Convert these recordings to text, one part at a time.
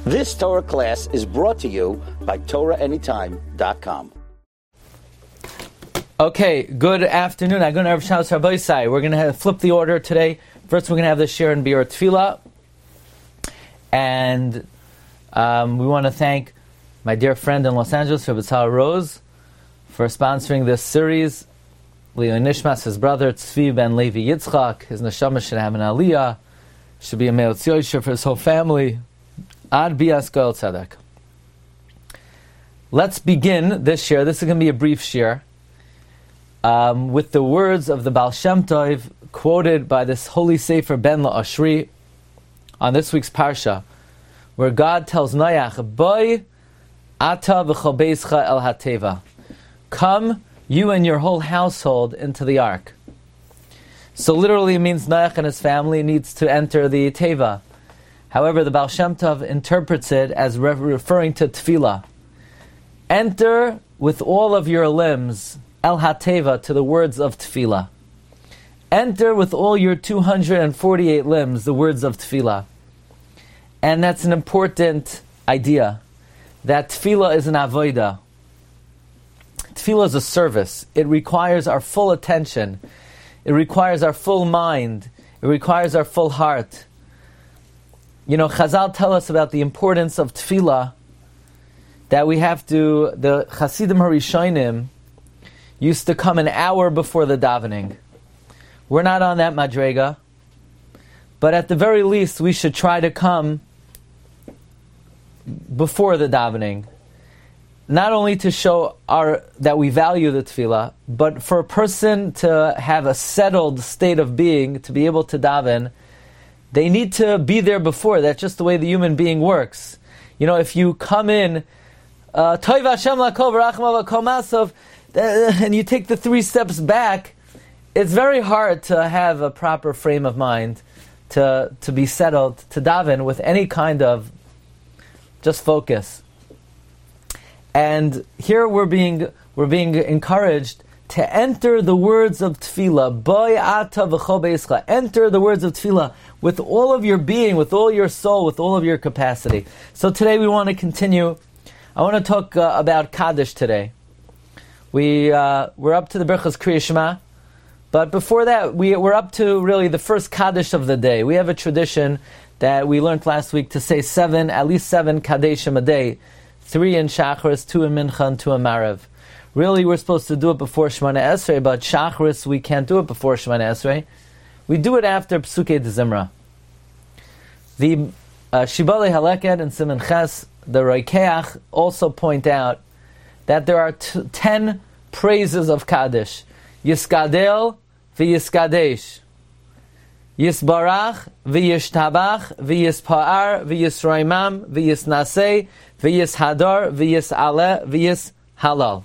This Torah class is brought to you by TorahAnytime.com. Okay, good afternoon. I'm going to have Shabbos Rabbi Isai. We're going to flip the order today. First, we're going to have the Shir and Biur Tefillah. And we want to thank my dear friend in Los Angeles, Rabbi Tzal Rose, for sponsoring this series. Leo Nishmas, his brother, Tzvi ben Levi Yitzchak, his neshama should have an aliyah, should be a me'ot yosher for his whole family. Ad bias goel tzedek. Let's begin this shir. This is going to be a brief shir with the words of the Baal Shem Tov quoted by this holy sefer Ben La'ashri on this week's parsha, where God tells Noach, "Boi ata v'chol beischa el hateva." Come, you and your whole household, into the ark. So literally it means Noach and his family needs to enter the teva. However, the Baal Shem Tov interprets it as referring to tefillah. Enter with all of your limbs, el hateva, to the words of tefillah. Enter with all your 248 limbs, the words of tefillah. And that's an important idea, that tefillah is an avodah. Tefillah is a service. It requires our full attention. It requires our full mind. It requires our full heart. You know, Chazal tell us about the importance of tefillah, that we have to, the Hasidim Harishonim used to come an hour before the davening. We're not on that madrega, but at the very least we should try to come before the davening. Not only to show that we value the tefillah, but for a person to have a settled state of being, to be able to daven, they need to be there before. That's just the way the human being works. You know, if you come in, Toiv Hashem lakol v'rachmav lakol masov, and you take the 3 steps back, it's very hard to have a proper frame of mind, to be settled, to daven with any kind of just focus. And here we're being encouraged to enter the words of tefillah. Boi ata v'chol beischa. Enter the words of tefillah with all of your being, with all your soul, with all of your capacity. So today we want to continue. I want to talk about Kaddish today. We're up to the Birchas Kriya Shema, but before that we're up to really the first Kaddish of the day. We have a tradition that we learned last week to say at least seven Kaddishim a day. 3 in Shachris, 2 in Mincha, and 2 in Maariv. Really, we're supposed to do it before Shemona Esrei, but Shachris, we can't do it before Shemona Esrei. We do it after Psukei D'Zimra. The Shibalei Haleket and Siman Ches, the Roikeach, also point out that there are 10 praises of Kaddish. Yiskadel v'yiskadesh. Yisbarach v'yishtabach v'yispa'ar v'yisroimam v'yisnaseh v'yishadar v'yis'aleh v'yishalal.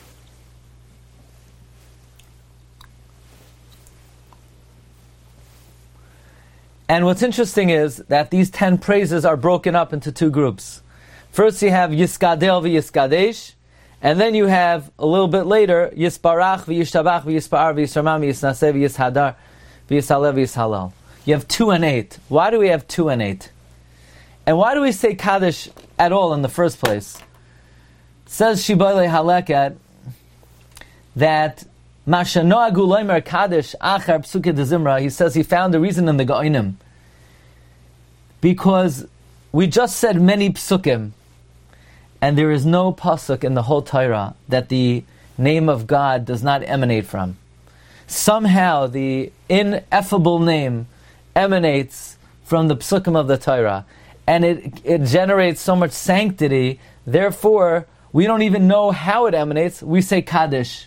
And what's interesting is that these 10 praises are broken up into 2 groups. First you have Yiskadel v'yiskadesh, and then you have, a little bit later, Yisbarach v'yishtabach v'yispa'ar v'yisroimam v'yisnaseh v'yishadar v'yis'aleh v'yishalal. You have 2 and 8. Why do we have 2 and 8? And why do we say Kaddish at all in the first place? It says Shibalei Haleket that Masha Noagu Loimer Kaddish Achar Psukei D'Zimra. He says he found a reason in the Gaonim. Because we just said many psukim, and there is no pasuk in the whole Torah that the name of God does not emanate from. Somehow the ineffable name emanates from the psukim of the Torah, and it generates so much sanctity. Therefore, we don't even know how it emanates. We say Kaddish.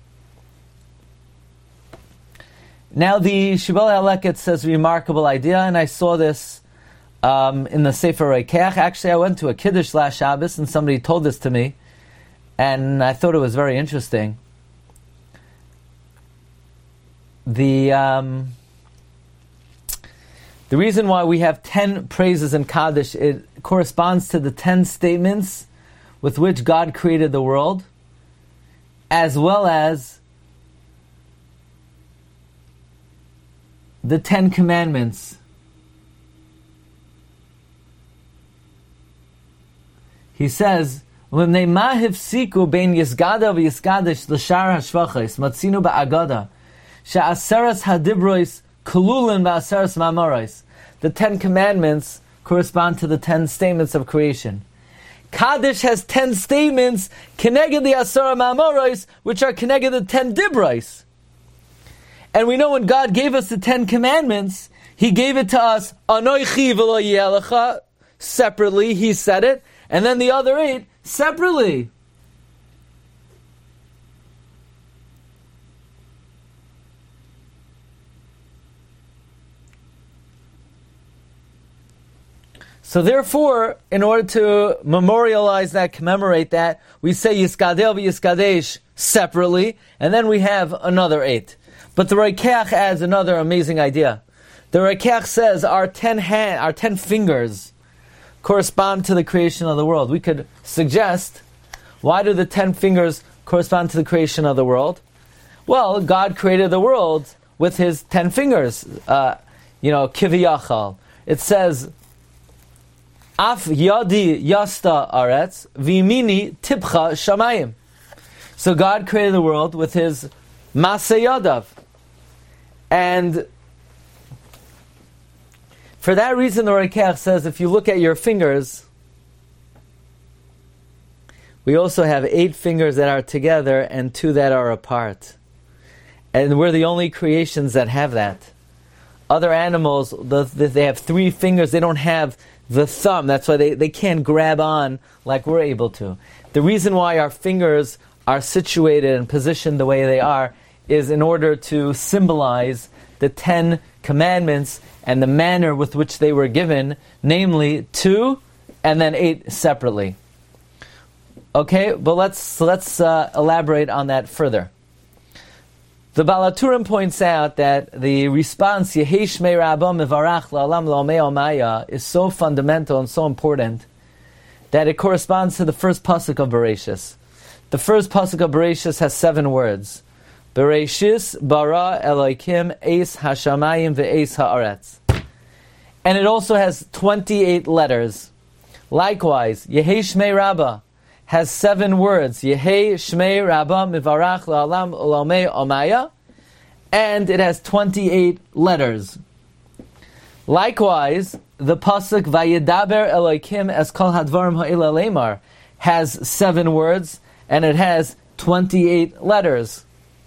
Now the Shibalei Haleket says a remarkable idea, and I saw this in the Sefer Roikeach. Actually, I went to a Kiddush last Shabbos, and somebody told this to me, and I thought it was very interesting. The reason why we have 10 praises in Kaddish, it corresponds to the 10 statements with which God created the world, as well as the 10 commandments. he says, "L'nei ma hifsiku bein yisgada v'yiskadish l'shar hashvachos matzinu ba'agada she'aseres hadibrois kululin ba'aseres ma'amoros." The 10 commandments correspond to the 10 statements of creation. Kaddish has 10 statements, keneged the Asara Ma'amoros, which are keneged the 10 Dibros. And we know when God gave us the 10 commandments, He gave it to us, Anoichi v'lo yelecha, separately, He said it, and then the other 8, separately. So therefore, in order to memorialize that, commemorate that, we say Yiskadel v'Yiskadesh separately, and then we have another 8. But the Reikeach adds another amazing idea. The Reikeach says our 10 fingers correspond to the creation of the world. We could suggest, why do the 10 fingers correspond to the creation of the world? Well, God created the world with His 10 fingers. Kiviyachal. It says, Af yadi yasta aretz, v'imini tipcha shamayim. So God created the world with His Maseh Yadav. And for that reason, the Reikeach says, if you look at your fingers, we also have 8 fingers that are together and 2 that are apart. And we're the only creations that have that. Other animals, they have 3 fingers, they don't have the thumb. That's why they can't grab on like we're able to. The reason why our fingers are situated and positioned the way they are is in order to symbolize the 10 commandments and the manner with which they were given, namely 2 and then 8 separately. Okay, but let's elaborate on that further. The Baal HaTurim points out that the response Yehei Shmei Rabba Mevarach La'olam La'omei Omaya is so fundamental and so important that it corresponds to the first pasuk of Bereshis. The first pasuk of Bereshis has 7 words. Bereshis bara Elokim eis hashamayim ve'eis haaretz. And it also has 28 letters. Likewise, Yehei Shmei Rabba has 7 words. Yehei Shmei Rabba Mivarach La'olam La'omei Omaya. And it has 28 letters. Likewise, the pasuk Vayedaber Elokim es kol hadvarim ha'ila leimar has 7 words, and it has 28 letters.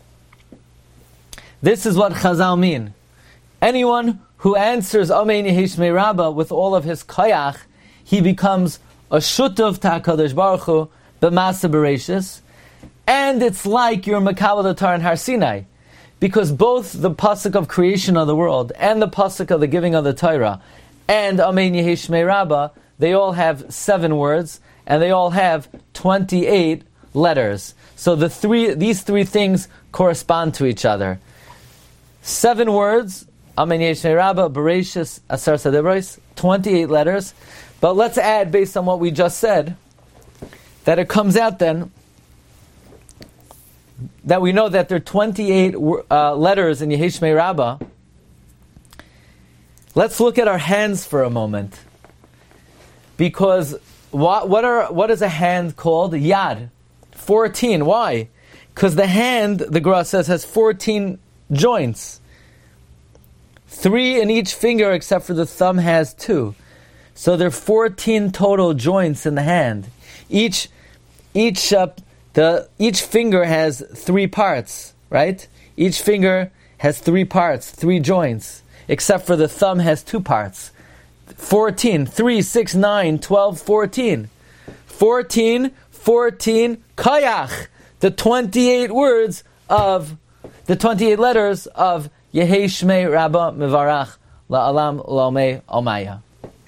This is what Chazal mean. Anyone who answers Amen Yehei Shmei Rabba with all of his koyach, he becomes a shutuf to HaKadosh Baruch Hu b'Maaseh Bereshis, and it's like you're Makabel the Torah in Har Sinai, because both the pasuk of creation of the world and the pasuk of the giving of the Torah and Amen Yehei Shmei Rabba, they all have 7 words and they all have 28 letters. So these 3 things correspond to each other. 7 words, Amen Yehei Shmei Rabba, Bereshis, Asar Sadebros, 28 letters. But let's add, based on what we just said, that it comes out then that we know that there are 28 letters in Yehei Shmei Rabba. Let's look at our hands for a moment. Because what is a hand called? Yad. 14. Why? Because the hand, the Gra says, has 14 joints. 3 in each finger, except for the thumb has 2. So there are 14 total joints in the hand. Each finger has 3 parts, right? Each finger has 3 parts, 3 joints, except for the thumb has 2 parts. 14, 3, 6, 9, 12, 14. 14, kayach, the 28 words of, the 28 letters of Yehei Shmei Rabba Mevarach La'olam La'omei Omaya.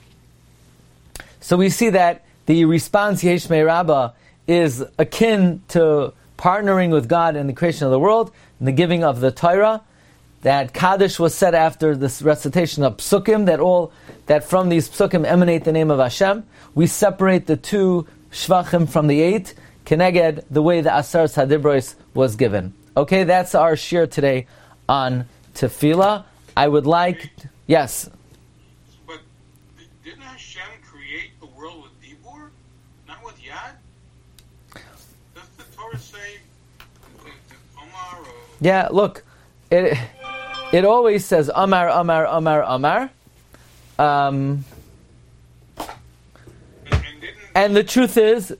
So we see that the response Yehei Shmei Rabba is akin to partnering with God in the creation of the world, in the giving of the Torah. That Kaddish was said after this recitation of Psukim, that from these Psukim emanate the name of Hashem. We separate the 2 Shvachim from the 8, Keneged, the way the Asar Sadibros was given. Okay, that's our shir today on Tefillah. I would like... Yes? But didn't Hashem create the world with Dibur? Not with Yeah, look, it always says Amar, Amar, Amar, Amar. And the truth is,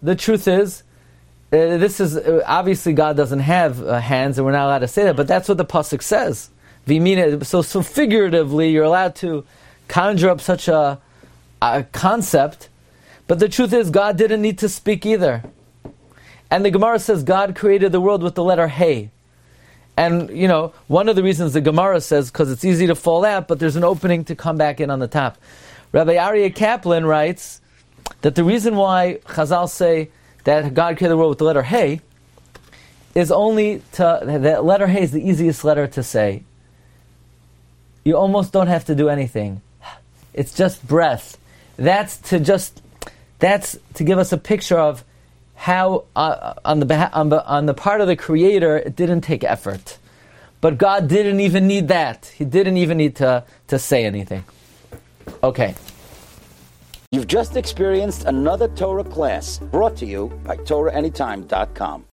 this is obviously God doesn't have hands, and we're not allowed to say that. But that's what the pasuk says. So figuratively, you're allowed to conjure up such a concept. But the truth is, God didn't need to speak either. And the Gemara says God created the world with the letter Hey. And, one of the reasons the Gemara says, because it's easy to fall out, but there's an opening to come back in on the top. Rabbi Aryeh Kaplan writes that the reason why Chazal say that God created the world with the letter Hey is that letter Hey is the easiest letter to say. You almost don't have to do anything. It's just breath. That's to give us a picture of how on the part of the Creator it didn't take effort, but God didn't even need that. He didn't even need to say anything. Okay. You've just experienced another Torah class brought to you by TorahAnytime.com.